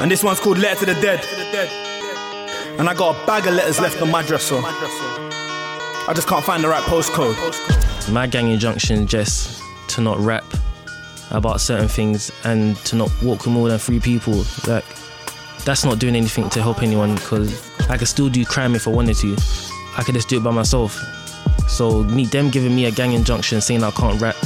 And this one's called Letter to the Dead. And I got a bag of letters left on my dresser. I just can't find the right postcode. My gang injunction is just to not rap about certain things and to not walk with more than 3 people. Like, that's not doing anything to help anyone, because I could still do crime if I wanted to. I could just do it by myself. So them giving me a gang injunction saying I can't rap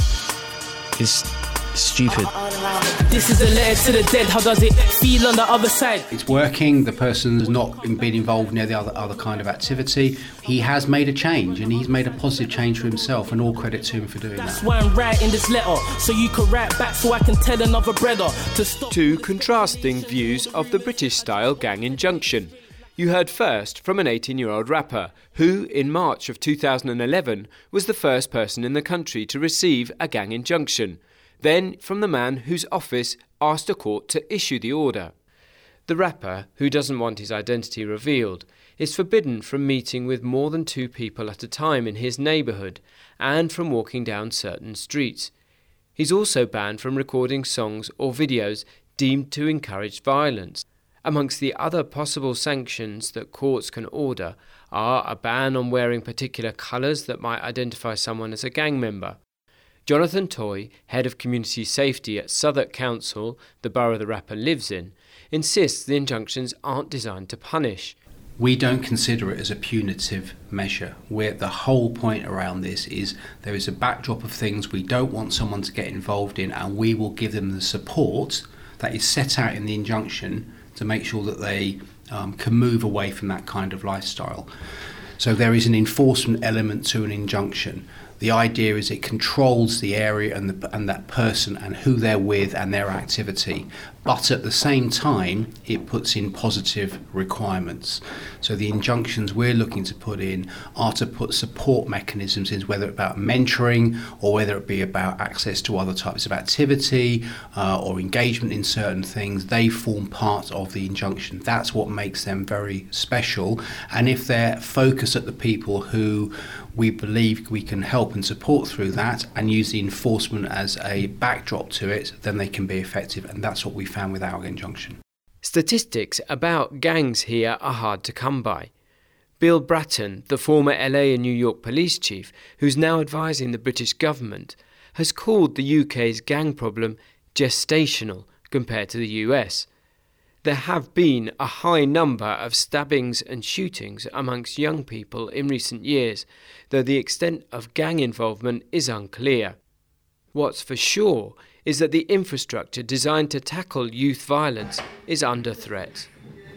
is stupid. This is a letter to the dead. How does it feel on the other side? It's working. The person's not been involved in the other kind of activity. He has made a change, and he's made a positive change for himself, and all credit to him for doing that. That's why I'm writing this letter, so you can write back so I can tell another brother to stop. 2 contrasting views of the British-style gang injunction. You heard first from an 18-year-old rapper who, in March of 2011, was the first person in the country to receive a gang injunction. Then from the man whose office asked a court to issue the order. The rapper, who doesn't want his identity revealed, is forbidden from meeting with more than 2 people at a time in his neighbourhood and from walking down certain streets. He's also banned from recording songs or videos deemed to encourage violence. Amongst the other possible sanctions that courts can order are a ban on wearing particular colours that might identify someone as a gang member. Jonathan Toy, head of community safety at Southwark Council, the borough the rapper lives in, insists the injunctions aren't designed to punish. We don't consider it as a punitive measure, where the whole point around this is there is a backdrop of things we don't want someone to get involved in, and we will give them the support that is set out in the injunction to make sure that they can move away from that kind of lifestyle. So there is an enforcement element to an injunction. The idea is it controls the area and that person and who they're with and their activity, but at the same time it puts in positive requirements. So the injunctions we're looking to put in are to put support mechanisms in, whether it's about mentoring or whether it be about access to other types of activity or engagement in certain things. They form part of the injunction. That's what makes them very special, and if they're focused at the people who we believe we can help and support through that and use the enforcement as a backdrop to it, then they can be effective, and that's what we found with our injunction. Statistics about gangs here are hard to come by. Bill Bratton, the former LA and New York police chief, who's now advising the British government, has called the UK's gang problem gestational compared to the US. There have been a high number of stabbings and shootings amongst young people in recent years, though the extent of gang involvement is unclear. What's for sure is that the infrastructure designed to tackle youth violence is under threat.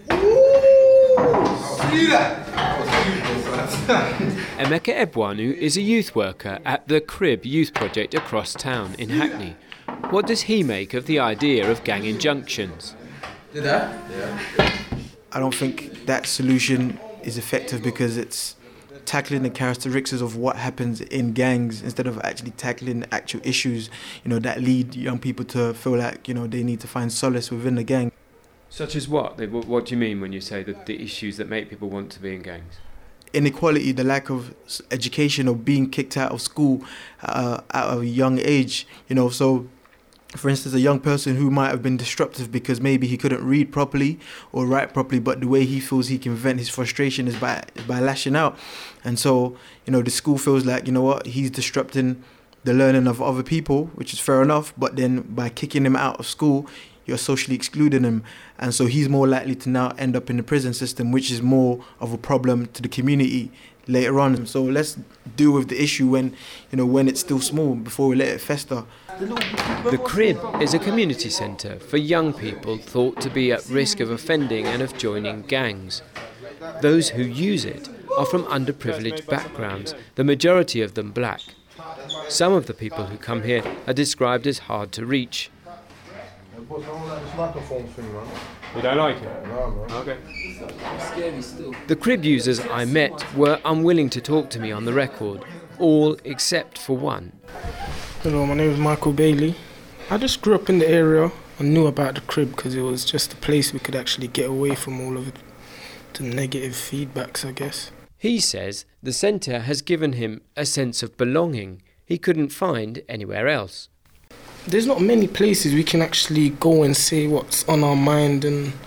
Emeka Ebwanu is a youth worker at the Crib Youth Project across town in Hackney. What does he make of the idea of gang injunctions? I don't think that solution is effective because it's tackling the characteristics of what happens in gangs instead of actually tackling the actual issues, that lead young people to feel like, they need to find solace within the gang. Such as what? What do you mean when you say that the issues that make people want to be in gangs? Inequality, the lack of education, or being kicked out of school at a young age, so for instance, a young person who might have been disruptive because maybe he couldn't read properly or write properly, but the way he feels he can vent his frustration is by lashing out. And so, the school feels like, he's disrupting the learning of other people, which is fair enough, but then by kicking him out of school, you're socially excluding him. And so he's more likely to now end up in the prison system, which is more of a problem to the community later on. So let's deal with the issue when it's still small before we let it fester. The Crib is a community centre for young people thought to be at risk of offending and of joining gangs. Those who use it are from underprivileged backgrounds, the majority of them black. Some of the people who come here are described as hard to reach. You don't like it? No, man. Okay. Scary still. The Crib users I met were unwilling to talk to me on the record, all except for one. Hello, my name is Michael Bailey. I just grew up in the area and knew about the Crib because it was just a place we could actually get away from all of the negative feedbacks, I guess. He says the centre has given him a sense of belonging he couldn't find anywhere else. There's not many places we can actually go and say what's on our mind and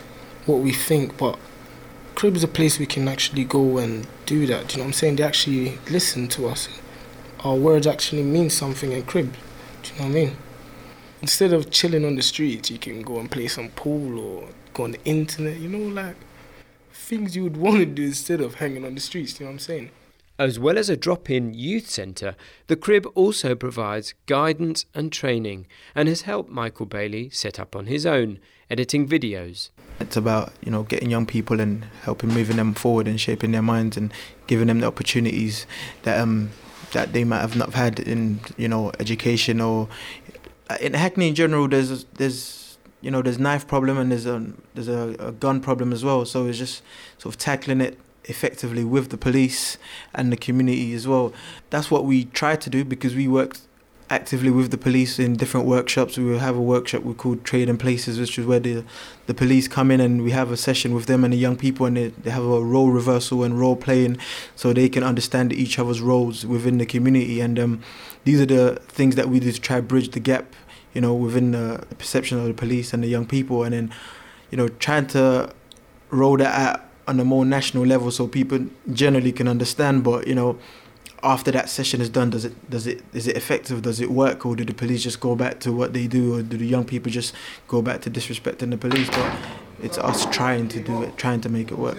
what we think, but crib is a place we can actually go and do that. Do you know what I'm saying? They actually listen to us. Our words actually mean something in crib. Do you know what I mean? Instead of chilling on the streets, you can go and play some pool or go on the internet, you know, like things you would want to do instead of hanging on the streets, you know what I'm saying? As well as a drop-in youth centre, the crib also provides guidance and training and has helped Michael Bailey set up on his own, editing videos. It's about, you know, getting young people and helping moving them forward and shaping their minds and giving them the opportunities that that they might have not had in, you know, education or in Hackney in general. There's knife problem and there's a gun problem as well. So it's just sort of tackling it effectively with the police and the community as well. That's what we try to do, because we work actively with the police in different workshops. We will have a workshop we call Trade in Places, which is where the police come in and we have a session with them and the young people, and they have a role reversal and role playing so they can understand each other's roles within the community. And these are the things that we do to try to bridge the gap, you know, within the perception of the police and the young people, and then, you know, trying to roll that out on a more national level so people generally can understand. But, you know, after that session is done, is it effective? Does it work? Or do the police just go back to what they do? Or do the young people just go back to disrespecting the police? But it's us trying to do it, trying to make it work.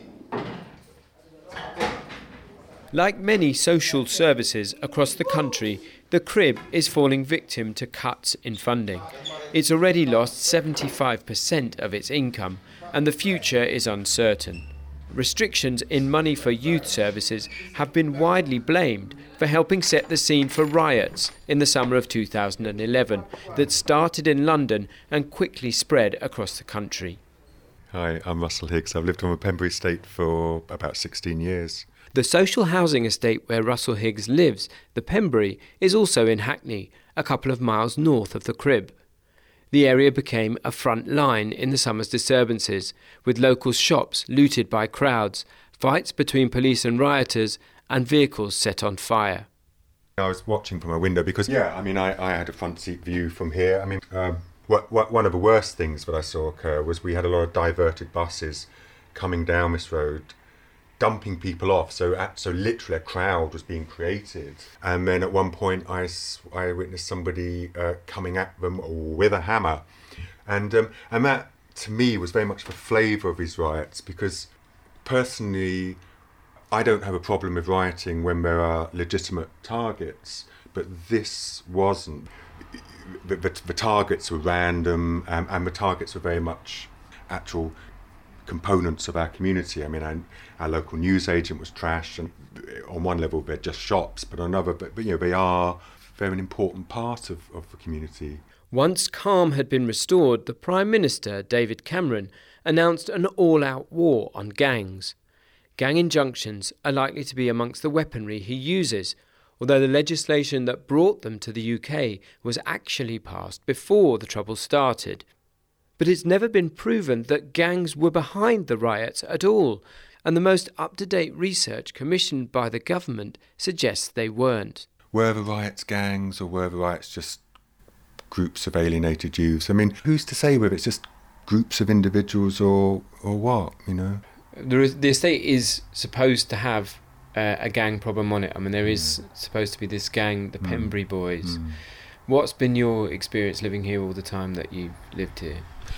Like many social services across the country, the crib is falling victim to cuts in funding. It's already lost 75% of its income, and the future is uncertain. Restrictions in money for youth services have been widely blamed for helping set the scene for riots in the summer of 2011 that started in London and quickly spread across the country. Hi, I'm Russell Higgs. I've lived on the Pembury estate for about 16 years. The social housing estate where Russell Higgs lives, the Pembury, is also in Hackney, a couple of miles north of the crib. The area became a front line in the summer's disturbances, with local shops looted by crowds, fights between police and rioters, and vehicles set on fire. I was watching from my window because, I had a front seat view from here. One of the worst things that I saw occur was we had a lot of diverted buses coming down this road, dumping people off, so literally a crowd was being created. And then at one point I witnessed somebody coming at them with a hammer, and that to me was very much the flavour of these riots, because personally I don't have a problem with rioting when there are legitimate targets, but this wasn't. The targets were random, and the targets were very much actual components of our community. Our local newsagent was trashed, and on one level they're just shops, but on another, they are very an important part of the community. Once calm had been restored, the Prime Minister, David Cameron, announced an all-out war on gangs. Gang injunctions are likely to be amongst the weaponry he uses, although the legislation that brought them to the UK was actually passed before the trouble started. But it's never been proven that gangs were behind the riots at all, and the most up-to-date research commissioned by the government suggests they weren't. Were the riots gangs, or were the riots just groups of alienated youths? Who's to say whether it's just groups of individuals or what, you know? The estate is supposed to have a gang problem on it. There is supposed to be this gang, the Pembury Boys. What's been your experience living here all the time that you've lived here?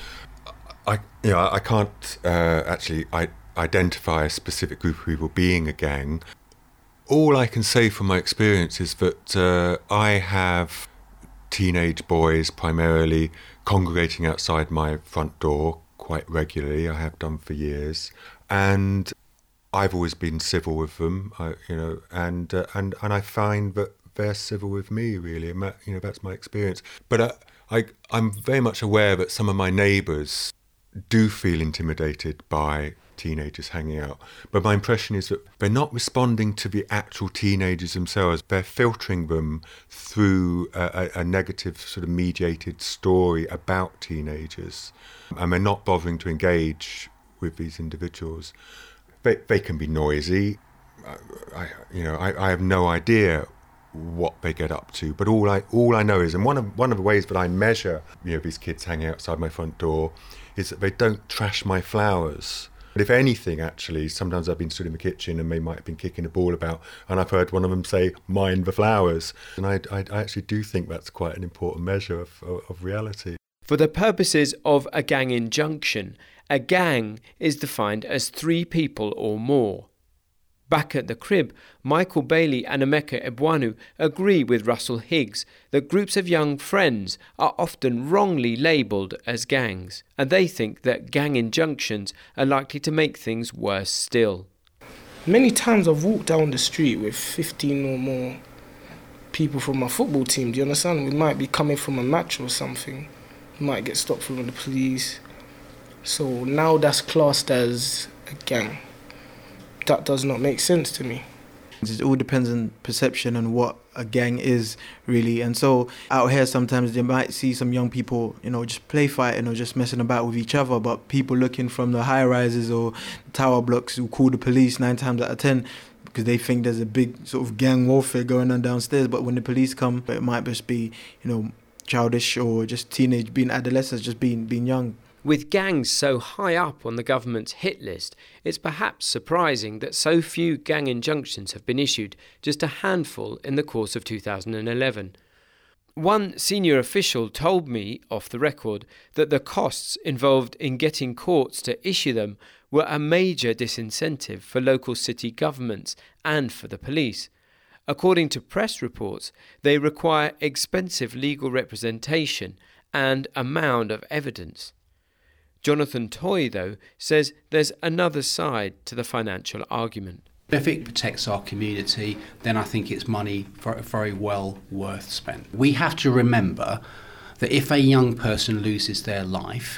I can't actually identify a specific group of people being a gang. All I can say from my experience is that I have teenage boys primarily congregating outside my front door quite regularly. I have done for years, and I've always been civil with them. And I find that they're civil with me, really. And that's my experience. But I'm very much aware that some of my neighbours do feel intimidated by teenagers hanging out. But my impression is that they're not responding to the actual teenagers themselves. They're filtering them through a negative sort of mediated story about teenagers. And they're not bothering to engage with these individuals. They can be noisy. I have no idea what they get up to. But all I know is, and one of the ways that I measure, these kids hanging outside my front door, is that they don't trash my flowers. But if anything, actually, sometimes I've been stood in the kitchen and they might have been kicking a ball about, and I've heard one of them say, "Mind the flowers." And I actually do think that's quite an important measure of reality. For the purposes of a gang injunction, a gang is defined as 3 people or more. Back at the crib, Michael Bailey and Emeka Ebwanu agree with Russell Higgs that groups of young friends are often wrongly labelled as gangs, and they think that gang injunctions are likely to make things worse still. Many times I've walked down the street with 15 or more people from my football team, do you understand? We might be coming from a match or something. We might get stopped from the police. So now that's classed as a gang. That does not make sense to me. It all depends on perception and what a gang is, really. And so out here sometimes they might see some young people, just play fighting or just messing about with each other, but people looking from the high-rises or tower blocks will call the police 9 times out of 10 because they think there's a big sort of gang warfare going on downstairs. But when the police come, it might just be, childish or just teenage, being adolescents, just being young. With gangs so high up on the government's hit list, it's perhaps surprising that so few gang injunctions have been issued, just a handful in the course of 2011. One senior official told me, off the record, that the costs involved in getting courts to issue them were a major disincentive for local city governments and for the police. According to press reports, they require expensive legal representation and a mound of evidence. Jonathan Toy, though, says there's another side to the financial argument. If it protects our community, then I think it's money very well worth spent. We have to remember that if a young person loses their life,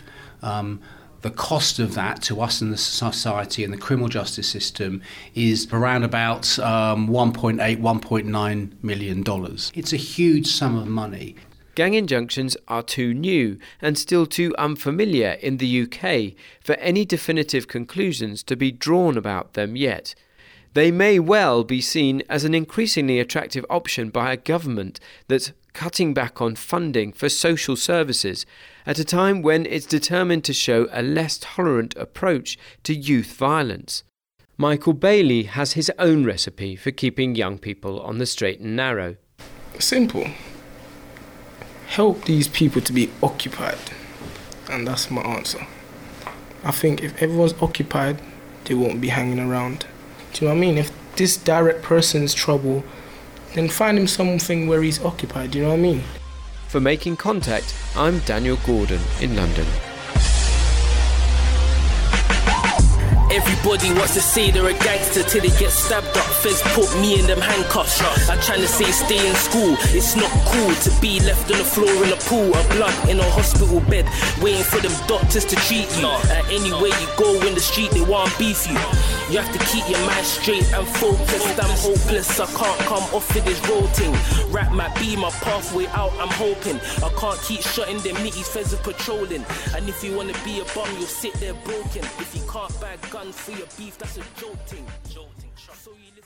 the cost of that to us in the society and the criminal justice system is around about $1.8, $1.9 million. It's a huge sum of money. Gang injunctions are too new and still too unfamiliar in the UK for any definitive conclusions to be drawn about them yet. They may well be seen as an increasingly attractive option by a government that's cutting back on funding for social services at a time when it's determined to show a less tolerant approach to youth violence. Michael Bailey has his own recipe for keeping young people on the straight and narrow. Simple. Help these people to be occupied, and that's my answer. I think if everyone's occupied, they won't be hanging around. Do you know what I mean? If this direct person's trouble, then find him something where he's occupied, do you know what I mean? For Making Contact, I'm Daniel Gordon in London. Everybody wants to say they're a gangster till they get stabbed up. Feds put me in them handcuffs. I'm trying to say stay in school. It's not cool to be left on the floor in a pool of blood in a hospital bed, waiting for them doctors to treat you. And anywhere you go in the street, they want to beef you. You have to keep your mind straight and focused. I'm hopeless, I can't come off of this road thing. Rap might be my pathway out, I'm hoping. I can't keep shutting them nitties, feds are patrolling. And if you want to be a bum, you'll sit there broken. If you can't buy guns for your beef, that's a joke thing. So you